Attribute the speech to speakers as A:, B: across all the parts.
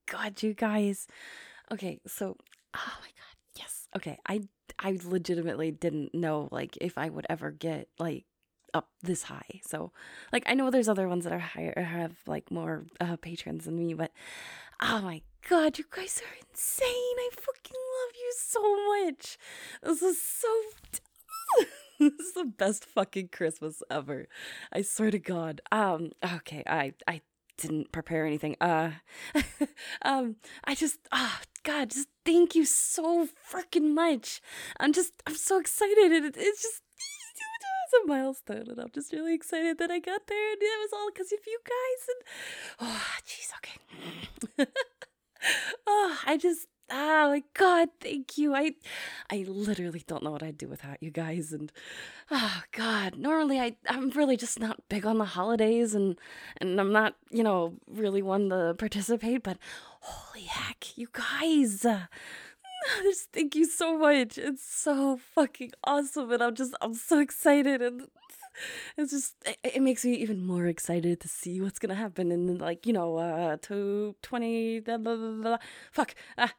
A: God, you guys. Okay, so oh my god, yes. Okay, I legitimately didn't know like if I would ever get like up this high. So, like I know there's other ones that are higher have like more patrons than me, but oh my god, you guys are insane. I fucking love you so much. This is so this is the best fucking Christmas ever. I swear to God. Okay, I didn't prepare anything. I just God, just thank you so freaking much. I'm so excited and it's just it's a milestone and I'm just really excited that I got there and it was all because of you guys and oh jeez, okay. I just my god, thank you. I literally don't know what I'd do without you guys and oh god, normally I'm really just not big on the holidays and I'm not, really one to participate, but holy heck, you guys. Just thank you so much. It's so fucking awesome and I'm so excited and it's just it makes me even more excited to see what's gonna happen in like to 20 blah, blah, blah, blah. Fuck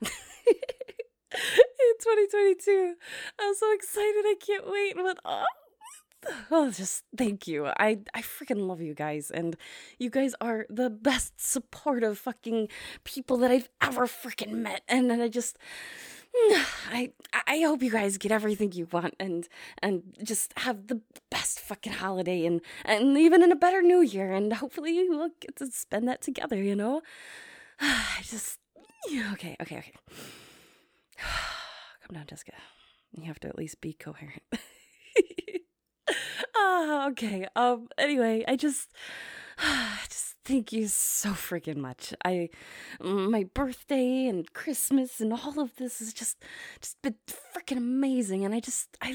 A: in 2022. I'm so excited. I can't wait. But just thank you. I freaking love you guys, and you guys are the best supportive fucking people that I've ever freaking met. And then I hope you guys get everything you want and just have the best fucking holiday and even in a better new year and hopefully we'll get to spend that together, I just okay. Come down, Jessica. You have to at least be coherent. Okay. Anyway, I just thank you so freaking much. My birthday and Christmas and all of this has just been freaking amazing, and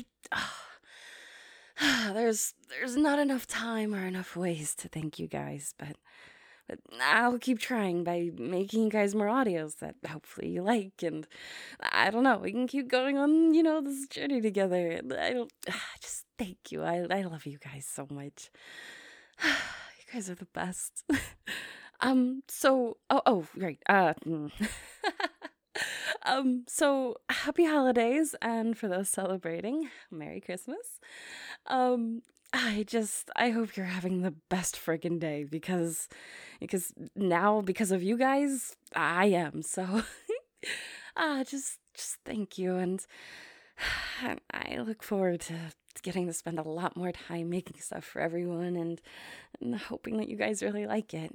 A: there's not enough time or enough ways to thank you guys, but I'll keep trying by making you guys more audios that hopefully you like, and I don't know, we can keep going on, this journey together. And I don't, just thank you. I love you guys so much. You guys are the best. Right. So happy holidays, and for those celebrating, Merry Christmas. Um, I hope you're having the best friggin' day because of you guys, I am. So, just thank you, and I look forward to getting to spend a lot more time making stuff for everyone, and hoping that you guys really like it.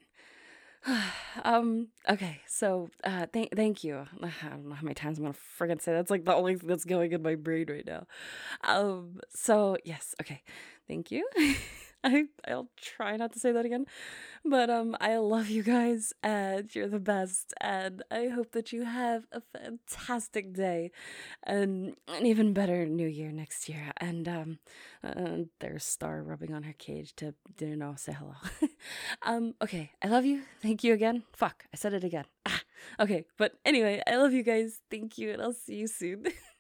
A: Okay, so thank you. I don't know how many times I'm gonna friggin' say that's like the only thing that's going in my brain right now. So yes, okay, thank you. I'll try not to say that again, but I love you guys and you're the best, and I hope that you have a fantastic day and an even better new year next year. And there's Star rubbing on her cage to say hello. Okay, I love you. Thank you again. Fuck, I said it again. Okay, but anyway, I love you guys. Thank you, and I'll see you soon.